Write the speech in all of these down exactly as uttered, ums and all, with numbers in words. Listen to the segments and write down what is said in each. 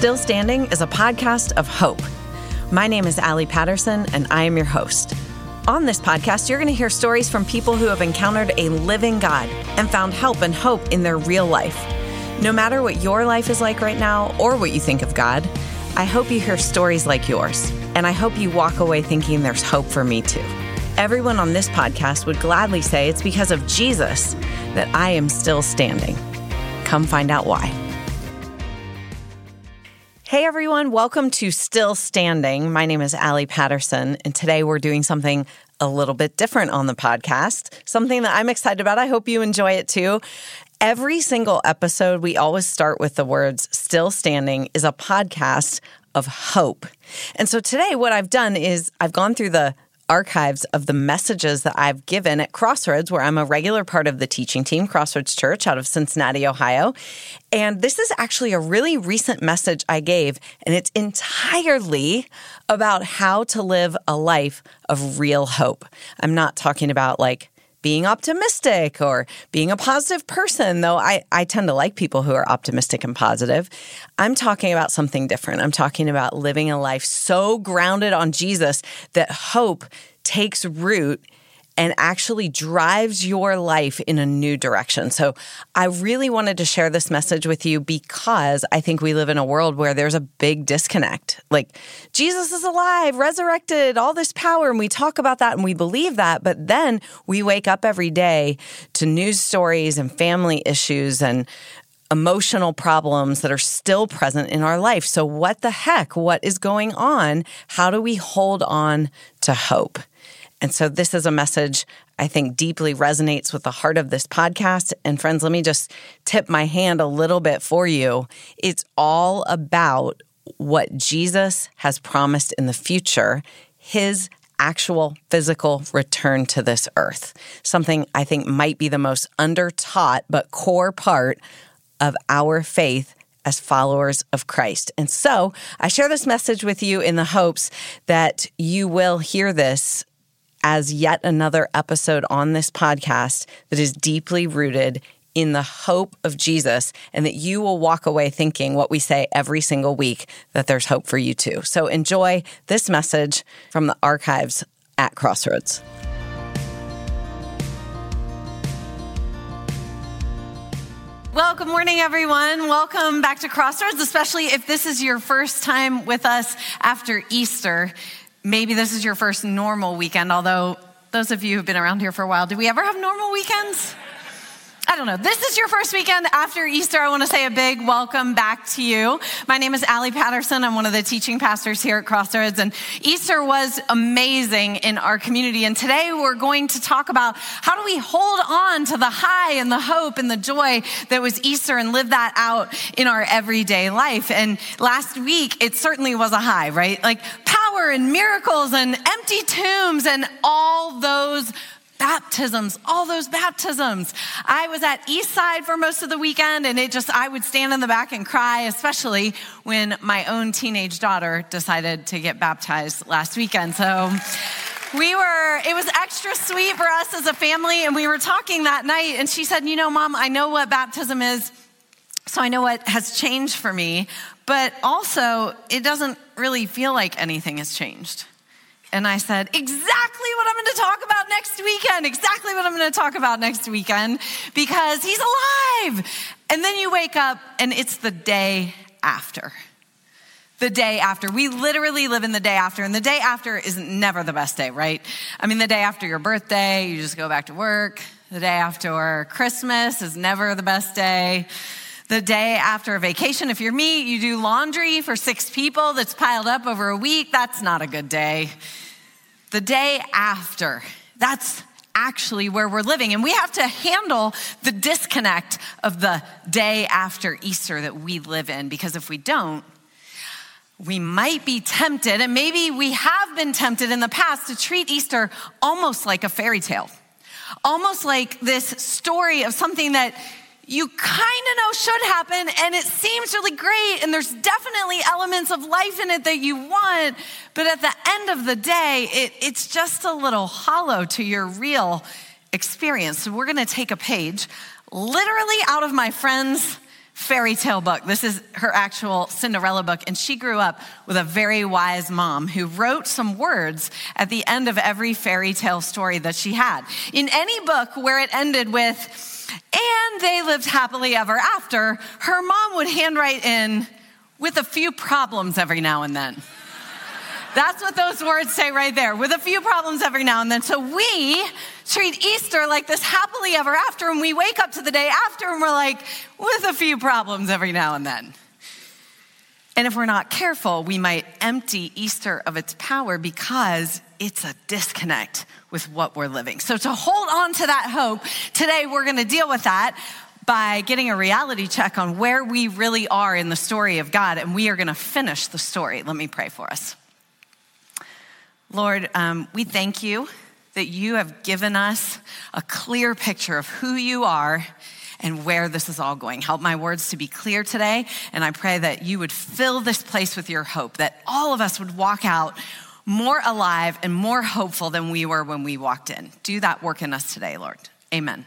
Still Standing is a podcast of hope. My name is Allie Patterson, and I am your host. On this podcast, you're going to hear stories from people who have encountered a living God and found help and hope in their real life. No matter what your life is like right now or what you think of God, I hope you hear stories like yours, and I hope you walk away thinking there's hope for me too. Everyone on this podcast would gladly say it's because of Jesus that I am still standing. Come find out why. Hey everyone, welcome to Still Standing. My name is Allie Patterson, and today we're doing something a little bit different on the podcast, something that I'm excited about. I hope you enjoy it too. Every single episode, we always start with the words, Still Standing is a podcast of hope. And so today what I've done is I've gone through the archives of the messages that I've given at Crossroads, where I'm a regular part of the teaching team, Crossroads Church out of Cincinnati, Ohio. And this is actually a really recent message I gave, and it's entirely about how to live a life of real hope. I'm not talking about like being optimistic or being a positive person, though I, I tend to like people who are optimistic and positive. I'm talking about something different. I'm talking about living a life so grounded on Jesus that hope takes root and actually drives your life in a new direction. So I really wanted to share this message with you because I think we live in a world where there's a big disconnect. Like, Jesus is alive, resurrected, all this power, and we talk about that and we believe that, but then we wake up every day to news stories and family issues and emotional problems that are still present in our life. So what the heck? What is going on? How do we hold on to hope? And so this is a message I think deeply resonates with the heart of this podcast. And friends, let me just tip my hand a little bit for you. It's all about what Jesus has promised in the future, his actual physical return to this earth. Something I think might be the most under-taught but core part of our faith as followers of Christ. And so I share this message with you in the hopes that you will hear this as yet another episode on this podcast that is deeply rooted in the hope of Jesus, and that you will walk away thinking what we say every single week, that there's hope for you too. So enjoy this message from the archives at Crossroads. Well, good morning, everyone. Welcome back to Crossroads, especially if this is your first time with us after Easter. Maybe this is your first normal weekend, although those of you who've been around here for a while, do we ever have normal weekends? I don't know. This is your first weekend after Easter. I want to say a big welcome back to you. My name is Allie Patterson. I'm one of the teaching pastors here at Crossroads, and Easter was amazing in our community. And today we're going to talk about how do we hold on to the high and the hope and the joy that was Easter and live that out in our everyday life. And last week, it certainly was a high, right? Like power and miracles and empty tombs and all those baptisms, all those baptisms. I was at Eastside for most of the weekend, and it just, I would stand in the back and cry, especially when my own teenage daughter decided to get baptized last weekend. So we were, it was extra sweet for us as a family, and we were talking that night, and she said, you know, Mom, I know what baptism is, so I know what has changed for me, but also it doesn't really feel like anything has changed. And I said, exactly what I'm going to talk about next weekend, exactly what I'm going to talk about next weekend, because he's alive. And then you wake up and it's the day after. The day after. We literally live in the day after, and the day after is never the best day, right? I mean, the day after your birthday, you just go back to work. The day after Christmas is never the best day. The day after a vacation, if you're me, you do laundry for six people that's piled up over a week. That's not a good day. The day after, that's actually where we're living. And we have to handle the disconnect of the day after Easter that we live in, because if we don't, we might be tempted, and maybe we have been tempted in the past, to treat Easter almost like a fairy tale, almost like this story of something that you kind of know should happen, and it seems really great, and there's definitely elements of life in it that you want, but at the end of the day, it, it's just a little hollow to your real experience. So we're gonna take a page literally out of my friend's fairy tale book. This is her actual Cinderella book. And she grew up with a very wise mom who wrote some words at the end of every fairy tale story that she had. In any book where it ended with, and they lived happily ever after, her mom would handwrite in, with a few problems every now and then. That's what those words say right there, with a few problems every now and then. So we treat Easter like this happily ever after, and we wake up to the day after and we're like, with a few problems every now and then. And if we're not careful, we might empty Easter of its power because it's a disconnect with what we're living. So to hold on to that hope, today we're gonna deal with that by getting a reality check on where we really are in the story of God, and we are gonna finish the story. Let me pray for us. Lord, um, we thank you that you have given us a clear picture of who you are and where this is all going. Help my words to be clear today, and I pray that you would fill this place with your hope, that all of us would walk out more alive and more hopeful than we were when we walked in. Do that work in us today, Lord. Amen.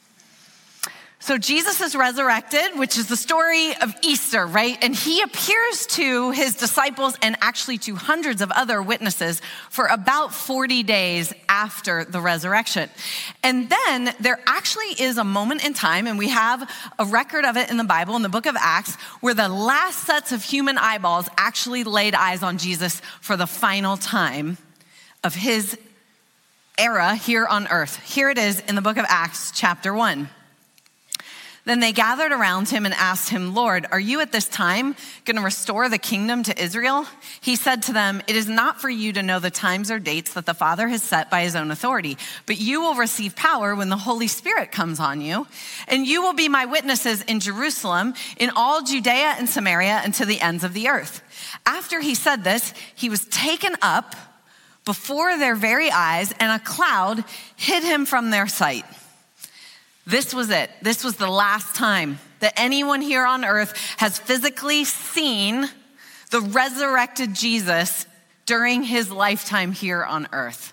So Jesus is resurrected, which is the story of Easter, right? And he appears to his disciples and actually to hundreds of other witnesses for about forty days after the resurrection. And then there actually is a moment in time, and we have a record of it in the Bible, in the book of Acts, where the last sets of human eyeballs actually laid eyes on Jesus for the final time of his era here on earth. Here it is in the book of Acts, chapter one. Then they gathered around him and asked him, Lord, are you at this time going to restore the kingdom to Israel? He said to them, it is not for you to know the times or dates that the Father has set by his own authority, but you will receive power when the Holy Spirit comes on you, and you will be my witnesses in Jerusalem, in all Judea and Samaria, and to the ends of the earth. After he said this, he was taken up before their very eyes, and a cloud hid him from their sight. This was it. This was the last time that anyone here on earth has physically seen the resurrected Jesus during his lifetime here on earth.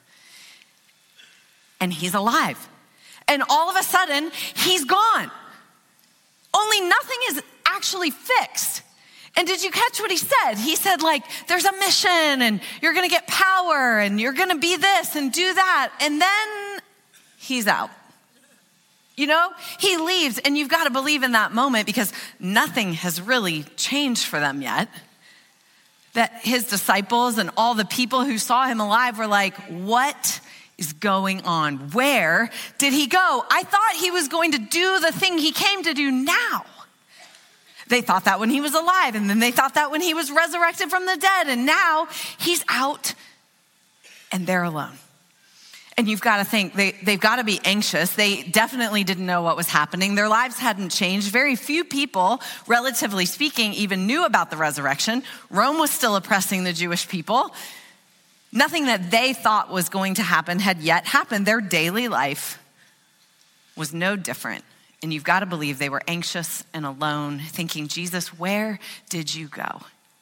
And he's alive. And all of a sudden, he's gone. Only nothing is actually fixed. And did you catch what he said? He said, like, there's a mission, and you're gonna get power, and you're gonna be this and do that. And then he's out. You know, he leaves, and you've got to believe in that moment because nothing has really changed for them yet. That his disciples and all the people who saw him alive were like, what is going on? Where did he go? I thought he was going to do the thing he came to do now. They thought that when he was alive, and then they thought that when he was resurrected from the dead, and now he's out and they're alone. And you've got to think, they, they've got to be anxious. They definitely didn't know what was happening. Their lives hadn't changed. Very few people, relatively speaking, even knew about the resurrection. Rome was still oppressing the Jewish people. Nothing that they thought was going to happen had yet happened. Their daily life was no different. And you've got to believe they were anxious and alone, thinking, Jesus, where did you go?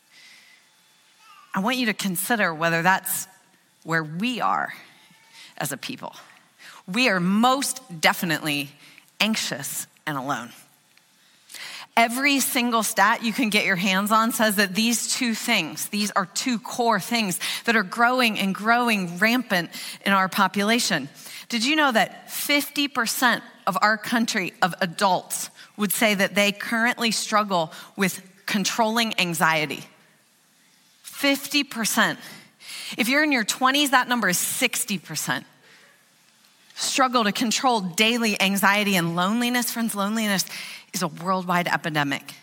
I want you to consider whether that's where we are as a people. We are most definitely anxious and alone. Every single stat you can get your hands on says that these two things, these are two core things that are growing and growing rampant in our population. Did you know that fifty percent of our country of adults would say that they currently struggle with controlling anxiety? fifty percent. If you're in your twenties, that number is sixty percent. Struggle to control daily anxiety and loneliness. Friends, loneliness is a worldwide epidemic.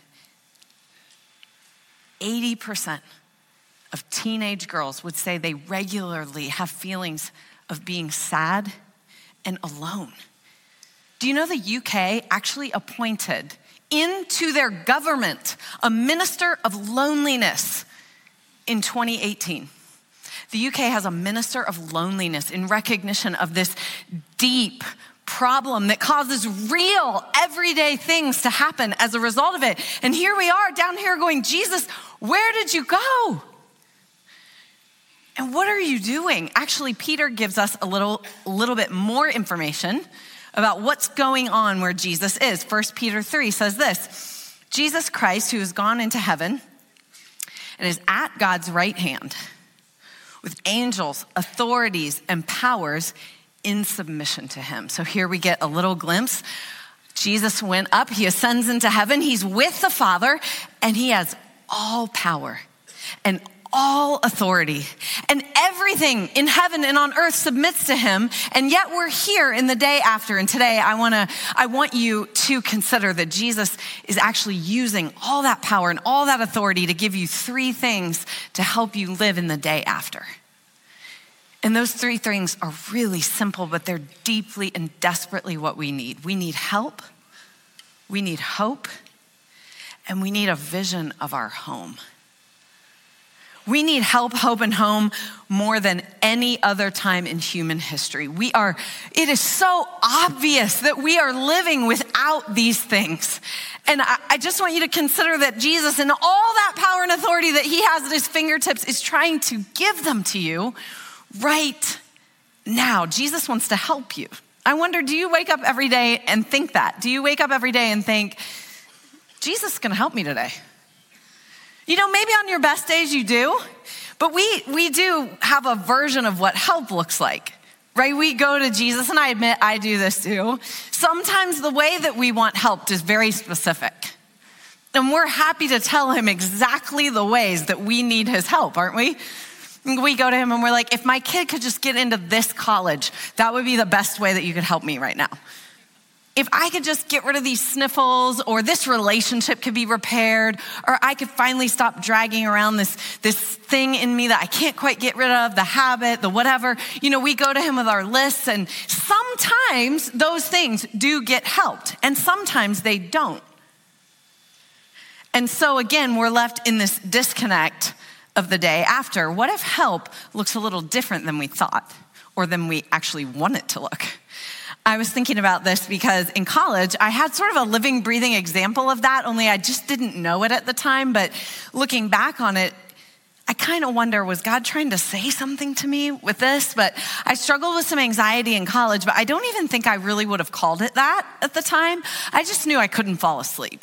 eighty percent of teenage girls would say they regularly have feelings of being sad and alone. Do you know the U K actually appointed into their government a minister of loneliness in twenty eighteen? The U K has a minister of loneliness in recognition of this deep problem that causes real everyday things to happen as a result of it. And here we are down here going, Jesus, where did you go? And what are you doing? Actually, Peter gives us a little, a little bit more information about what's going on where Jesus is. First Peter three says this, Jesus Christ, who has gone into heaven and is at God's right hand with angels, authorities, and powers in submission to him. So here we get a little glimpse. Jesus went up, he ascends into heaven, he's with the Father, and he has all power and all authority, and everything in heaven and on earth submits to him. And yet we're here in the day after. And today I want to, I want you to consider that Jesus is actually using all that power and all that authority to give you three things to help you live in the day after. And those three things are really simple, but they're deeply and desperately what we need. We need help, we need hope, and we need a vision of our home. We need help, hope, and home more than any other time in human history. We are, it is so obvious that we are living without these things. And I, I just want you to consider that Jesus and all that power and authority that he has at his fingertips is trying to give them to you right now. Jesus wants to help you. I wonder, do you wake up every day and think that? Do you wake up every day and think, Jesus is gonna help me today? You know, maybe on your best days you do, but we we do have a version of what help looks like, right? We go to Jesus, and I admit I do this too. Sometimes the way that we want helped is very specific. And we're happy to tell him exactly the ways that we need his help, aren't we? We go to him and we're like, if my kid could just get into this college, that would be the best way that you could help me right now. If I could just get rid of these sniffles, or this relationship could be repaired, or I could finally stop dragging around this, this thing in me that I can't quite get rid of, the habit, the whatever. You know, we go to him with our lists, and sometimes those things do get helped, and sometimes they don't. And so again, we're left in this disconnect of the day after. What if help looks a little different than we thought, or than we actually want it to look? I was thinking about this because in college, I had sort of a living, breathing example of that, only I just didn't know it at the time. But looking back on it, I kind of wonder, was God trying to say something to me with this? But I struggled with some anxiety in college, but I don't even think I really would have called it that at the time. I just knew I couldn't fall asleep.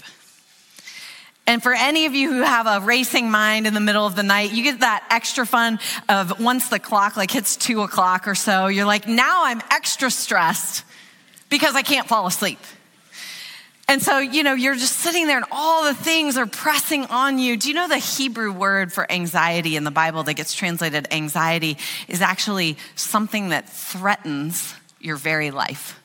And for any of you who have a racing mind in the middle of the night, you get that extra fun of once the clock like hits two o'clock or so, you're like, now I'm extra stressed because I can't fall asleep. And so, you know, you're just sitting there and all the things are pressing on you. Do you know the Hebrew word for anxiety in the Bible that gets translated anxiety is actually something that threatens your very life?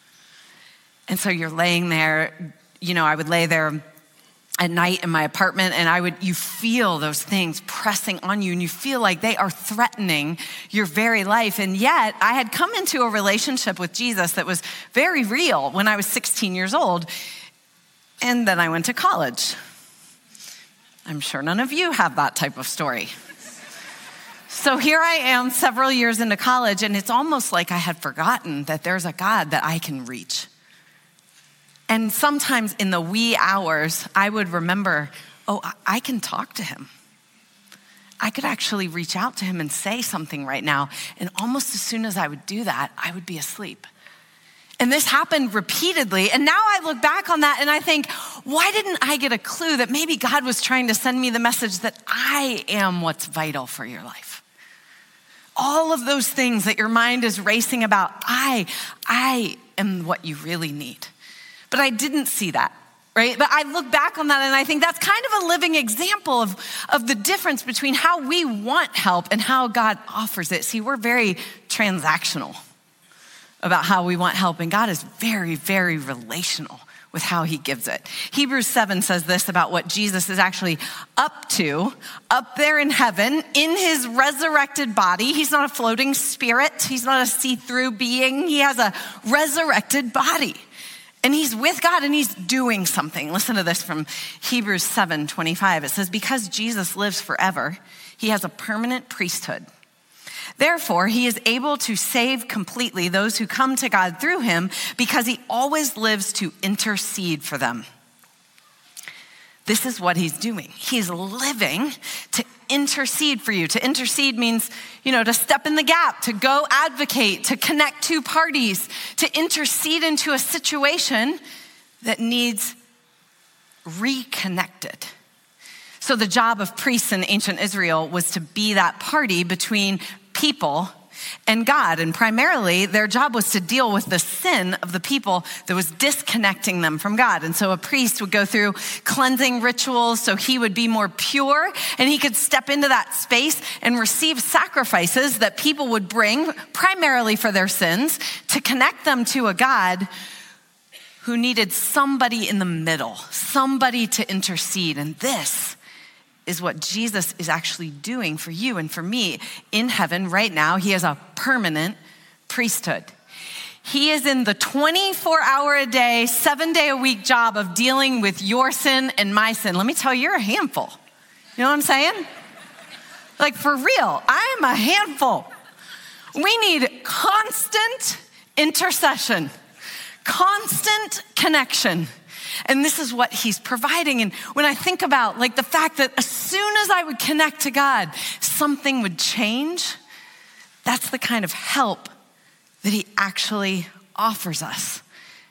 And so you're laying there, you know, I would lay there at night in my apartment, and I would, you feel those things pressing on you, and you feel like they are threatening your very life. And yet I had come into a relationship with Jesus that was very real when I was sixteen years old. And then I went to college. I'm sure none of you have that type of story. So here I am several years into college, and it's almost like I had forgotten that there's a God that I can reach. And sometimes in the wee hours, I would remember, oh, I can talk to him. I could actually reach out to him and say something right now. And almost as soon as I would do that, I would be asleep. And this happened repeatedly. And now I look back on that and I think, why didn't I get a clue that maybe God was trying to send me the message that I am what's vital for your life? All of those things that your mind is racing about, I, I am what you really need. But I didn't see that, right? But I look back on that and I think that's kind of a living example of, of the difference between how we want help and how God offers it. See, we're very transactional about how we want help, and God is very, very relational with how he gives it. Hebrews seven says this about what Jesus is actually up to, up there in heaven, in his resurrected body. He's not a floating spirit. He's not a see-through being. He has a resurrected body. And he's with God and he's doing something. Listen to this from Hebrews seven twenty-five. It says, because Jesus lives forever, he has a permanent priesthood. Therefore, he is able to save completely those who come to God through him because he always lives to intercede for them. This is what he's doing. He's living to intercede for you. To intercede means, you know, to step in the gap, to go advocate, to connect two parties, to intercede into a situation that needs reconnected. So the job of priests in ancient Israel was to be that party between people and God. And primarily their job was to deal with the sin of the people that was disconnecting them from God. And so a priest would go through cleansing rituals so he would be more pure and he could step into that space and receive sacrifices that people would bring primarily for their sins to connect them to a God who needed somebody in the middle, somebody to intercede. And this is what Jesus is actually doing for you and for me in heaven right now. He has a permanent priesthood. He is in the twenty-four hour a day, seven day a week job of dealing with your sin and my sin. Let me tell you, you're a handful. You know what I'm saying? Like for real, I am a handful. We need constant intercession, constant connection. And this is what he's providing. And when I think about like the fact that as soon as I would connect to God, something would change, that's the kind of help that he actually offers us.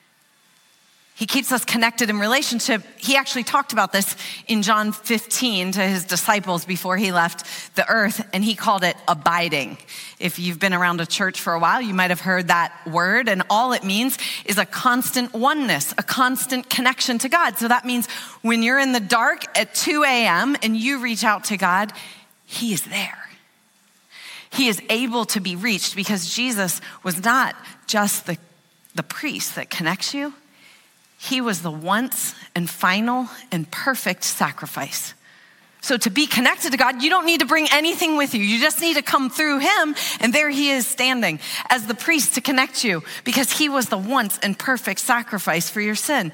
He keeps us connected in relationship. He actually talked about this in John fifteen to his disciples before he left the earth, and he called it abiding. If you've been around a church for a while, you might have heard that word, and all it means is a constant oneness, a constant connection to God. So that means when you're in the dark at two a.m. and you reach out to God, he is there. He is able to be reached because Jesus was not just the, the priest that connects you. He was the once and final and perfect sacrifice. So to be connected to God, you don't need to bring anything with you. You just need to come through him, and there he is standing as the priest to connect you because he was the once and perfect sacrifice for your sin.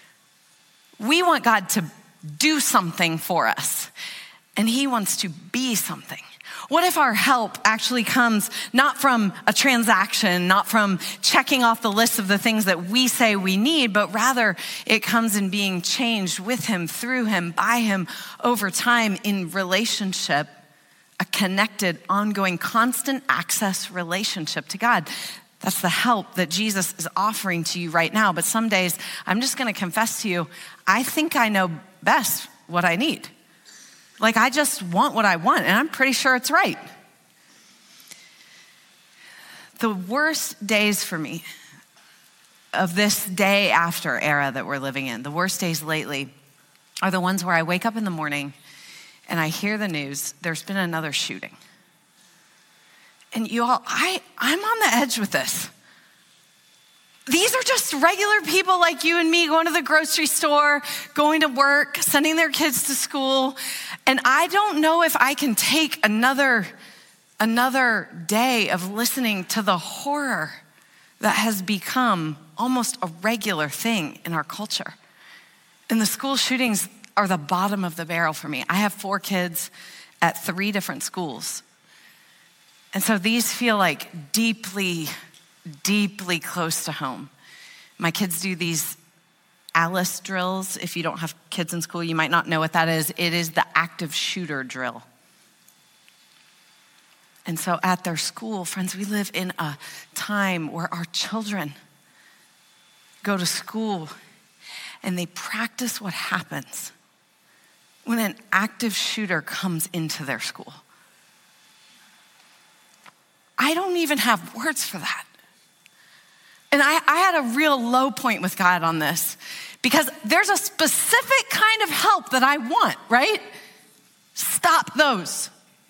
We want God to do something for us, and he wants to be something. What if our help actually comes not from a transaction, not from checking off the list of the things that we say we need, but rather it comes in being changed with him, through him, by him, over time in relationship, a connected, ongoing, constant access relationship to God. That's the help that Jesus is offering to you right now. But some days, I'm just gonna confess to you, I think I know best what I need. Like, I just want what I want, and I'm pretty sure it's right. The worst days for me of this day after era that we're living in, the worst days lately, are the ones where I wake up in the morning and I hear the news, there's been another shooting. And you all, I, I'm on the edge with this. These are just regular people like you and me going to the grocery store, going to work, sending their kids to school. And I don't know if I can take another, another day of listening to the horror that has become almost a regular thing in our culture. And the school shootings are the bottom of the barrel for me. I have four kids at three different schools. And so these feel like deeply deeply close to home. My kids do these ALICE drills. If you don't have kids in school, you might not know what that is. It is the active shooter drill. And so at their school, friends, we live in a time where our children go to school and they practice what happens when an active shooter comes into their school. I don't even have words for that. And I, I had a real low point with God on this because there's a specific kind of help that I want, right? Stop those.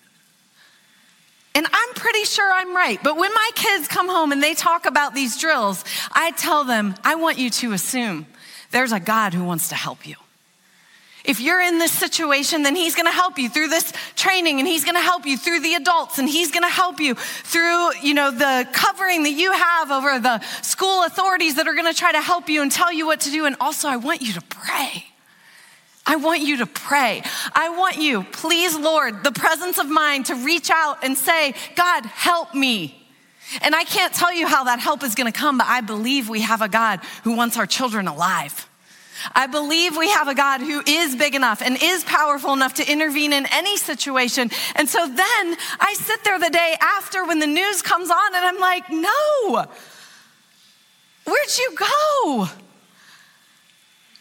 And I'm pretty sure I'm right. But when my kids come home and they talk about these drills, I tell them, I want you to assume there's a God who wants to help you. If you're in this situation, then he's gonna help you through this training, and he's gonna help you through the adults, and he's gonna help you through, you know, the covering that you have over the school authorities that are gonna try to help you and tell you what to do. And also, I want you to pray. I want you to pray. I want you, please, Lord, the presence of mind to reach out and say, God, help me. And I can't tell you how that help is gonna come, but I believe we have a God who wants our children alive. I believe we have a God who is big enough and is powerful enough to intervene in any situation. And so then I sit there the day after when the news comes on and I'm like, no, where'd you go? And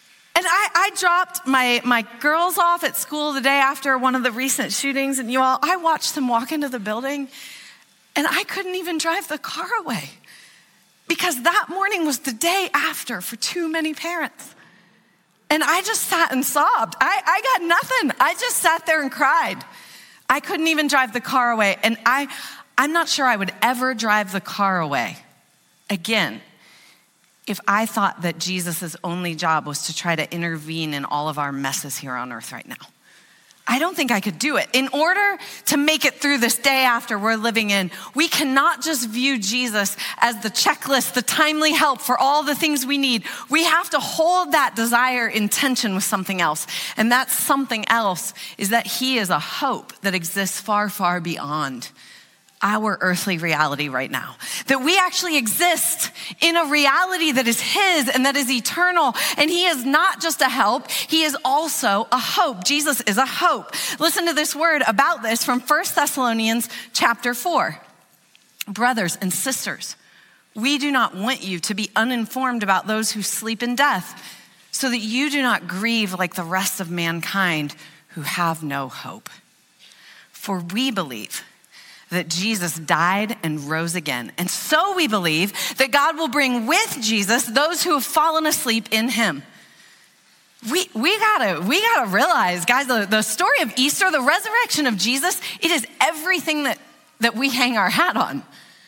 I, I dropped my, my girls off at school the day after one of the recent shootings, and you all, I watched them walk into the building, and I couldn't even drive the car away because that morning was the day after for too many parents. And I just sat and sobbed. I, I got nothing. I just sat there and cried. I couldn't even drive the car away. And I, I'm not sure I would ever drive the car away again if I thought that Jesus' only job was to try to intervene in all of our messes here on earth right now. I don't think I could do it. In order to make it through this day after we're living in, we cannot just view Jesus as the checklist, the timely help for all the things we need. We have to hold that desire in tension with something else. And that something else is that he is a hope that exists far, far beyond our earthly reality right now. That we actually exist in a reality that is his and that is eternal. And he is not just a help, he is also a hope. Jesus is a hope. Listen to this word about this from First Thessalonians chapter four. Brothers and sisters, we do not want you to be uninformed about those who sleep in death, so that you do not grieve like the rest of mankind who have no hope. For we believe that Jesus died and rose again. And so we believe that God will bring with Jesus those who have fallen asleep in him. We, we gotta, we gotta realize, guys, the, the story of Easter, the resurrection of Jesus, it is everything that, that we hang our hat on.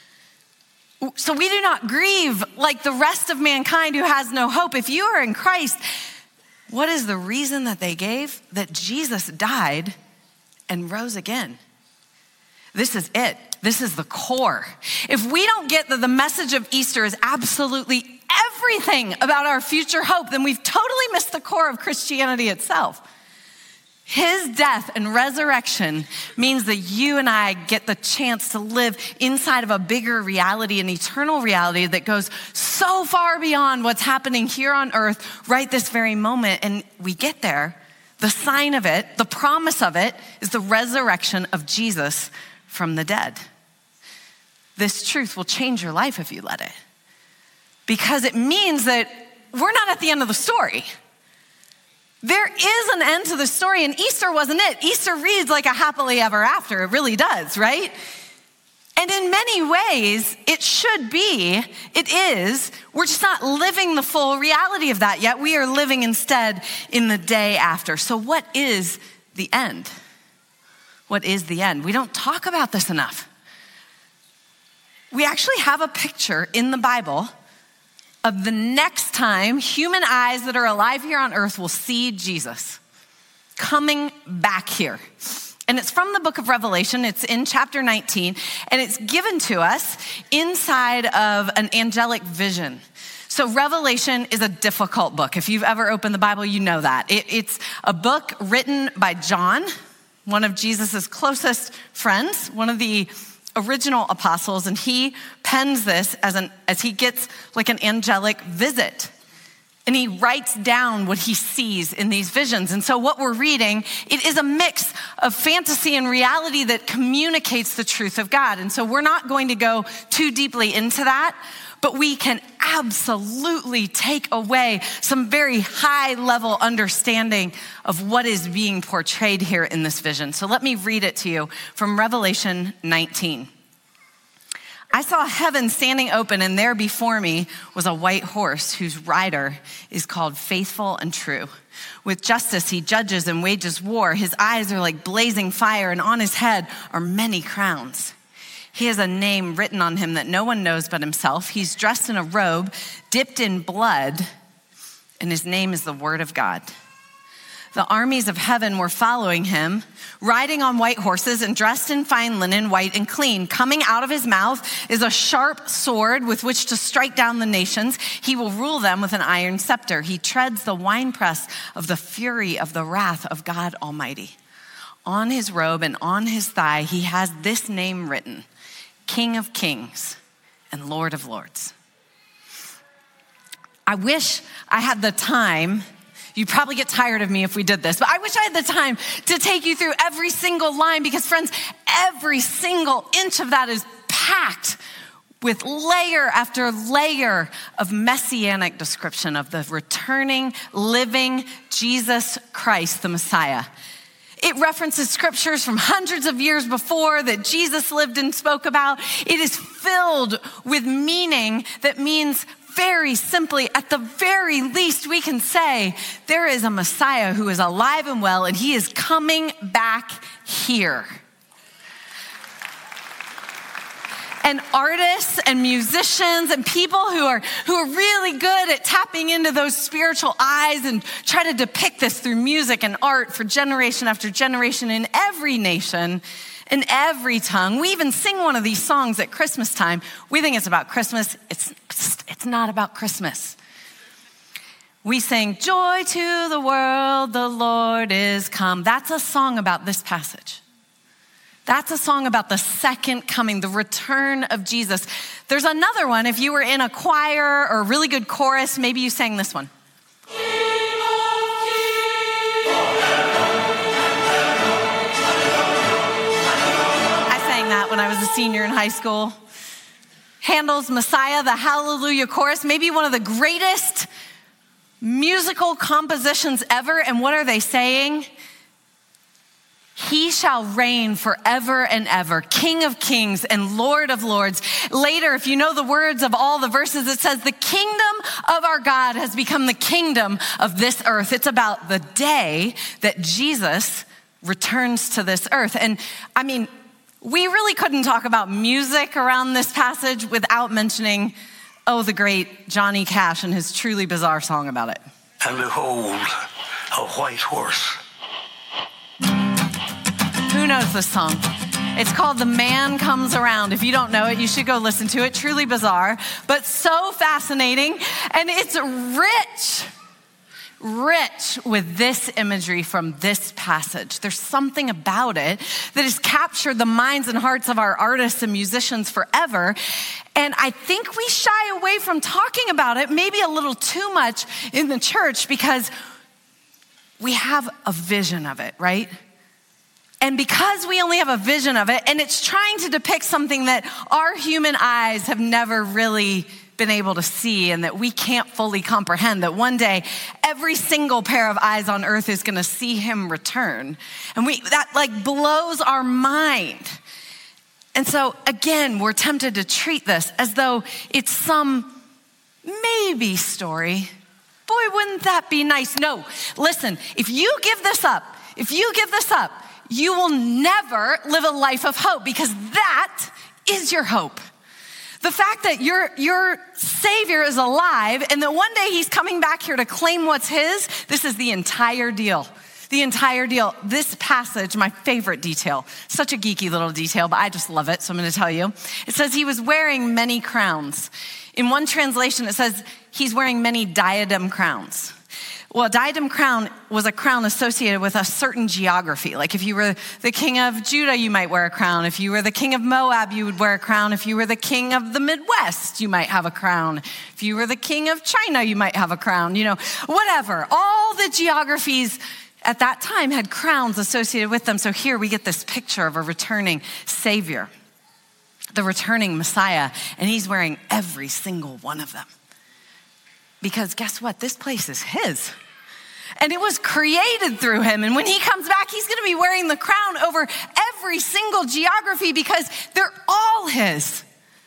So we do not grieve like the rest of mankind who has no hope. If you are in Christ, what is the reason that they gave? That Jesus died and rose again. This is it. This is the core. If we don't get that the message of Easter is absolutely everything about our future hope, then we've totally missed the core of Christianity itself. His death and resurrection means that you and I get the chance to live inside of a bigger reality, an eternal reality that goes so far beyond what's happening here on earth right this very moment. And we get there. The sign of it, the promise of it, is the resurrection of Jesus from the dead. This truth will change your life if you let it, because it means that we're not at the end of the story. There is an end to the story, and Easter wasn't it. Easter reads like a happily ever after. It really does, right? And in many ways, it should be, it is. We're just not living the full reality of that yet. We are living instead in the day after. So what is the end? What is the end? We don't talk about this enough. We actually have a picture in the Bible of the next time human eyes that are alive here on earth will see Jesus coming back here. And it's from the book of Revelation. It's in chapter nineteen, and it's given to us inside of an angelic vision. So Revelation is a difficult book. If you've ever opened the Bible, you know that. It, it's a book written by John, one of Jesus's closest friends, one of the original apostles, and he pens this as an as he gets like an angelic visit. And he writes down what he sees in these visions. And so what we're reading, it is a mix of fantasy and reality that communicates the truth of God. And so we're not going to go too deeply into that, but we can absolutely take away some very high level understanding of what is being portrayed here in this vision. So let me read it to you from Revelation nineteen. I saw heaven standing open, and there before me was a white horse whose rider is called Faithful and True. With justice he judges and wages war. His eyes are like blazing fire, and on his head are many crowns. He has a name written on him that no one knows but himself. He's dressed in a robe dipped in blood, and his name is the Word of God. The armies of heaven were following him, riding on white horses and dressed in fine linen, white and clean. Coming out of his mouth is a sharp sword with which to strike down the nations. He will rule them with an iron scepter. He treads the winepress of the fury of the wrath of God Almighty. On his robe and on his thigh, he has this name written: King of Kings and Lord of Lords. I wish I had the time. You'd probably get tired of me if we did this, but I wish I had the time to take you through every single line, because friends, every single inch of that is packed with layer after layer of messianic description of the returning, living Jesus Christ, the Messiah. It references scriptures from hundreds of years before that Jesus lived and spoke about. It is filled with meaning that means very simply, at the very least, we can say there is a Messiah who is alive and well, and he is coming back here. And artists and musicians and people who are who are really good at tapping into those spiritual eyes and try to depict this through music and art for generation after generation in every nation, in every tongue. We even sing one of these songs at Christmas time. We think it's about Christmas. It's, it's not about Christmas. We sing, "Joy to the world, the Lord is come." That's a song about this passage. That's a song about the second coming, the return of Jesus. There's another one. If you were in a choir or a really good chorus, maybe you sang this one. I sang that when I was a senior in high school. Handel's Messiah, the Hallelujah chorus, maybe one of the greatest musical compositions ever. And what are they saying? He shall reign forever and ever, King of kings and Lord of lords. Later, if you know the words of all the verses, it says, the kingdom of our God has become the kingdom of this earth. It's about the day that Jesus returns to this earth. And I mean, we really couldn't talk about music around this passage without mentioning, oh, the great Johnny Cash and his Truly Bizarre song about it. And behold, a white horse. Who knows this song? It's called The Man Comes Around. If you don't know it, you should go listen to it. Truly bizarre, but so fascinating. And it's rich, rich with this imagery from this passage. There's something about it that has captured the minds and hearts of our artists and musicians forever. And I think we shy away from talking about it maybe a little too much in the church because we have a vision of it, right? And because we only have a vision of it, and it's trying to depict something that our human eyes have never really been able to see and that we can't fully comprehend, that one day every single pair of eyes on earth is gonna see him return. And we that like blows our mind. And so again, we're tempted to treat this as though it's some maybe story. Boy, wouldn't that be nice? No, listen, if you give this up, if you give this up, you will never live a life of hope because that is your hope. The fact that your, your Savior is alive and that one day he's coming back here to claim what's his, this is the entire deal. The entire deal. This passage, my favorite detail, such a geeky little detail, but I just love it, so I'm gonna tell you. It says he was wearing many crowns. In one translation, it says he's wearing many diadem crowns. Well, a diadem crown was a crown associated with a certain geography. Like if you were the king of Judah, you might wear a crown. If you were the king of Moab, you would wear a crown. If you were the king of the Midwest, you might have a crown. If you were the king of China, you might have a crown. You know, whatever. All the geographies at that time had crowns associated with them. So here we get this picture of a returning Savior, the returning Messiah, and he's wearing every single one of them. Because guess what? This place is his. And it was created through him. And when he comes back, he's gonna be wearing the crown over every single geography because they're all his.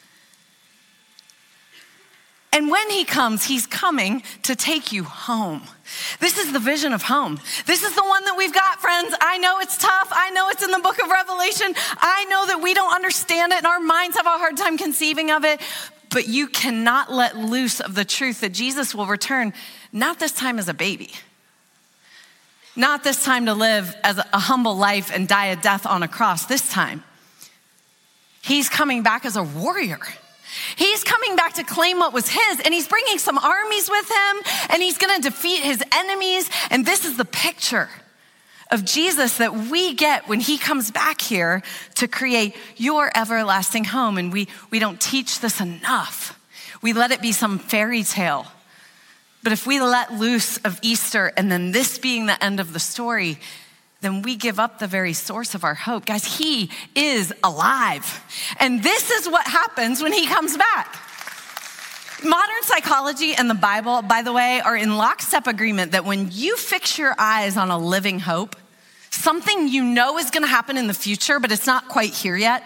And when he comes, he's coming to take you home. This is the vision of home. This is the one that we've got, friends. I know it's tough. I know it's in the book of Revelation. I know that we don't understand it and our minds have a hard time conceiving of it. But you cannot let loose of the truth that Jesus will return, not this time as a baby, not this time to live as a humble life and die a death on a cross. This time, he's coming back as a warrior. He's coming back to claim what was his, and he's bringing some armies with him, and he's gonna defeat his enemies. And this is the picture of Jesus that we get when he comes back here to create your everlasting home. And we, we don't teach this enough. We let it be some fairy tale. But if we let loose of Easter and then this being the end of the story, then we give up the very source of our hope. Guys, he is alive. And this is what happens when he comes back. Modern psychology and the Bible, by the way, are in lockstep agreement that when you fix your eyes on a living hope, something you know is gonna happen in the future, but it's not quite here yet,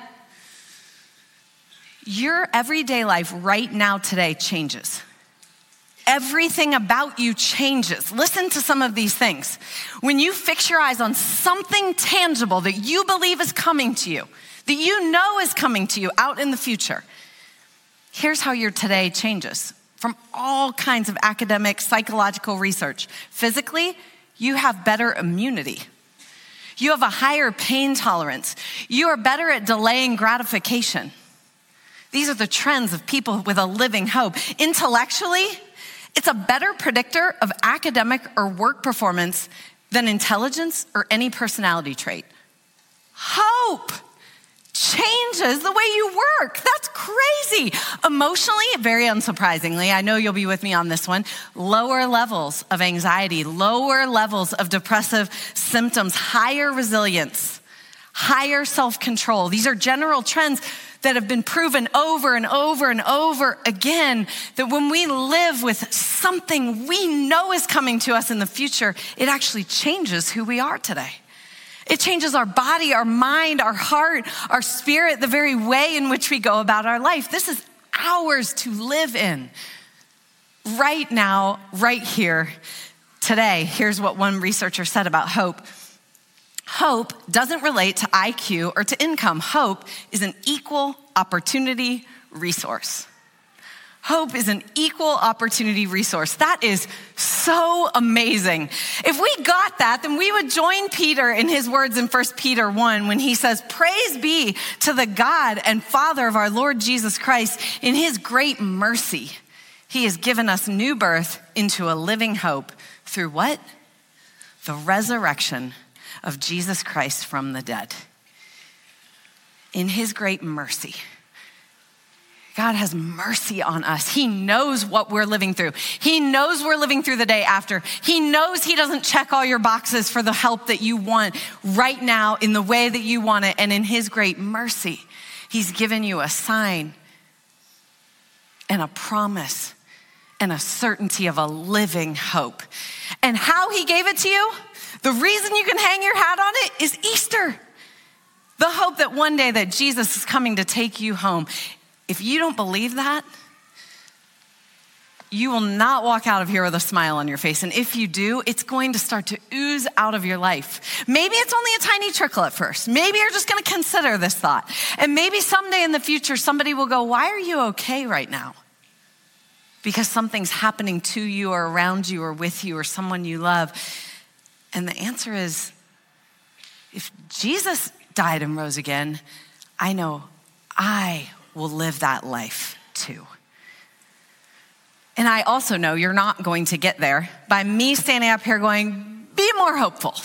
your everyday life right now today changes. Everything about you changes. Listen to some of these things. When you fix your eyes on something tangible that you believe is coming to you, that you know is coming to you out in the future, here's how your today changes. From all kinds of academic, psychological research. Physically, you have better immunity. You have a higher pain tolerance. You are better at delaying gratification. These are the trends of people with a living hope. Intellectually, it's a better predictor of academic or work performance than intelligence or any personality trait. Hope changes the way you work. That's crazy. Emotionally, very unsurprisingly, I know you'll be with me on this one, lower levels of anxiety, lower levels of depressive symptoms, higher resilience, higher self-control. These are general trends that have been proven over and over and over again, that when we live with something we know is coming to us in the future, it actually changes who we are today. It changes our body, our mind, our heart, our spirit, the very way in which we go about our life. This is ours to live in. Right now, right here, today. Here's what one researcher said about hope. Hope doesn't relate to I Q or to income. Hope is an equal opportunity resource. Hope is an equal opportunity resource. That is so amazing. If we got that, then we would join Peter in his words in First Peter one when he says, "Praise be to the God and Father of our Lord Jesus Christ. In his great mercy, he has given us new birth into a living hope through" what? The resurrection of Jesus Christ from the dead. In his great mercy. God has mercy on us. He knows what we're living through. He knows we're living through the day after. He knows he doesn't check all your boxes for the help that you want right now in the way that you want it. And in his great mercy, he's given you a sign and a promise and a certainty of a living hope. And how he gave it to you, the reason you can hang your hat on it is Easter. The hope that one day that Jesus is coming to take you home. If you don't believe that, you will not walk out of here with a smile on your face. And if you do, it's going to start to ooze out of your life. Maybe it's only a tiny trickle at first. Maybe you're just gonna consider this thought. And maybe someday in the future, somebody will go, "Why are you okay right now?" Because something's happening to you or around you or with you or someone you love. And the answer is, if Jesus died and rose again, I know I will live that life too. And I also know you're not going to get there by me standing up here going, "Be more hopeful."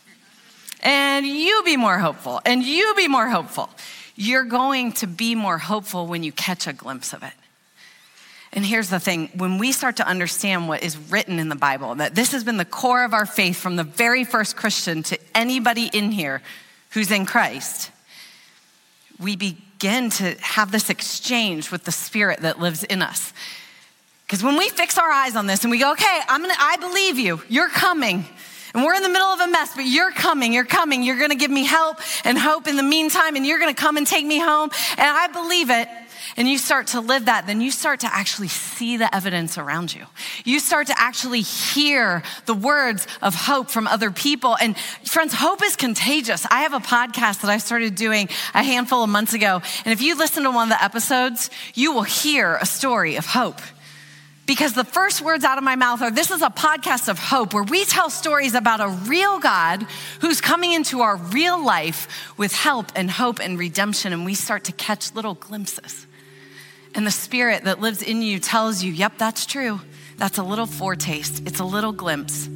And you be more hopeful. And you be more hopeful. You're going to be more hopeful when you catch a glimpse of it. And here's the thing, when we start to understand what is written in the Bible, that this has been the core of our faith from the very first Christian to anybody in here who's in Christ, we begin to have this exchange with the Spirit that lives in us. Because when we fix our eyes on this and we go, "Okay, I'm gonna, I believe you, you're coming. And we're in the middle of a mess, but you're coming, you're coming. You're gonna give me help and hope in the meantime, and you're gonna come and take me home, and I believe it." And you start to live that, then you start to actually see the evidence around you. You start to actually hear the words of hope from other people. And friends, hope is contagious. I have a podcast that I started doing a handful of months ago. And if you listen to one of the episodes, you will hear a story of hope. Because the first words out of my mouth are, this is a podcast of hope where we tell stories about a real God who's coming into our real life with help and hope and redemption. And we start to catch little glimpses. And the Spirit that lives in you tells you, yep, that's true. That's a little foretaste. It's a little glimpse.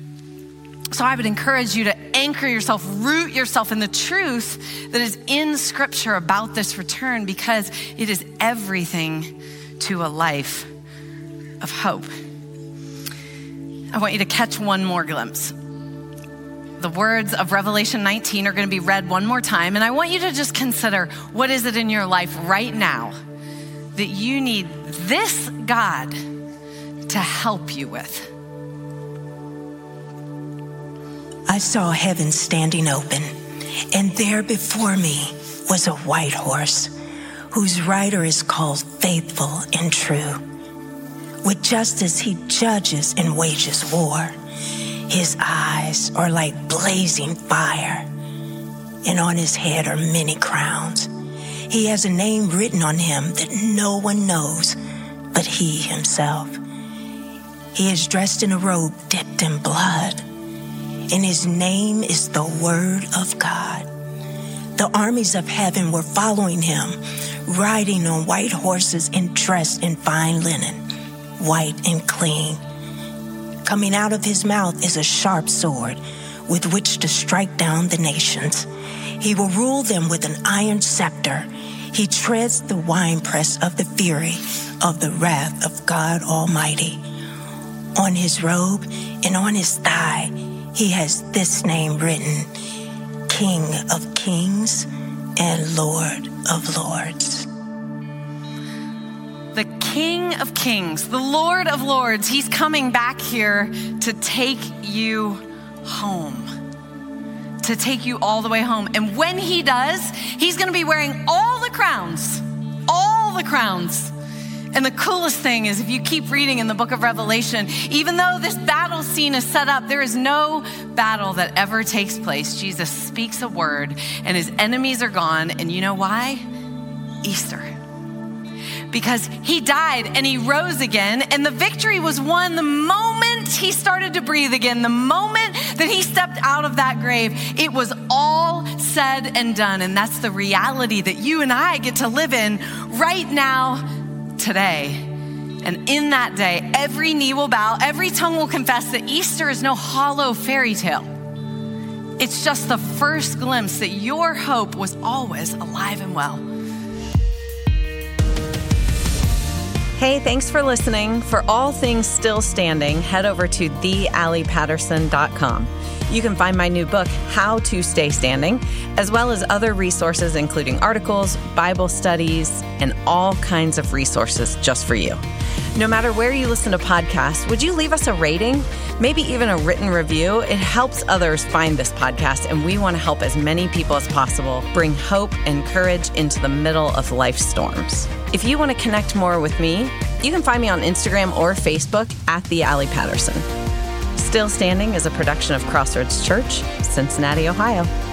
So I would encourage you to anchor yourself, root yourself in the truth that is in Scripture about this return, because it is everything to a life of hope. I want you to catch one more glimpse. the words of Revelation nineteen are going to be read one more time. And I want you to just consider, what is it in your life right now that you need this God to help you with? I saw heaven standing open, and there before me was a white horse, whose rider is called Faithful and True. With justice he judges and wages war. His eyes are like blazing fire, and on his head are many crowns. He has a name written on him that no one knows but he himself. He is dressed in a robe dipped in blood, and his name is the Word of God. The armies of heaven were following him, riding on white horses and dressed in fine linen, white and clean. Coming out of his mouth is a sharp sword with which to strike down the nations. He will rule them with an iron scepter. He treads the winepress of the fury of the wrath of God Almighty. On his robe and on his thigh, he has this name written: King of Kings and Lord of Lords. The King of Kings, the Lord of Lords, he's coming back here to take you home, to take you all the way home. And when he does, he's going to be wearing all the crowns, all the crowns. And the coolest thing is, if you keep reading in the book of Revelation, even though this battle scene is set up, there is no battle that ever takes place. Jesus speaks a word and his enemies are gone. And you know why? Easter. Because he died and he rose again, and the victory was won the moment he started to breathe again, the moment that he stepped out of that grave. It was all said and done, and that's the reality that you and I get to live in right now, today. And in that day, every knee will bow, every tongue will confess that Easter is no hollow fairy tale. It's just the first glimpse that your hope was always alive and well. Hey, thanks for listening. For all things Still Standing, head over to the allie patterson dot com. You can find my new book, How to Stay Standing, as well as other resources, including articles, Bible studies, and all kinds of resources just for you. No matter where you listen to podcasts, would you leave us a rating? Maybe even a written review? It helps others find this podcast, and we want to help as many people as possible bring hope and courage into the middle of life's storms. If you want to connect more with me, you can find me on Instagram or Facebook at The Allie Patterson. Still Standing is a production of Crossroads Church, Cincinnati, Ohio.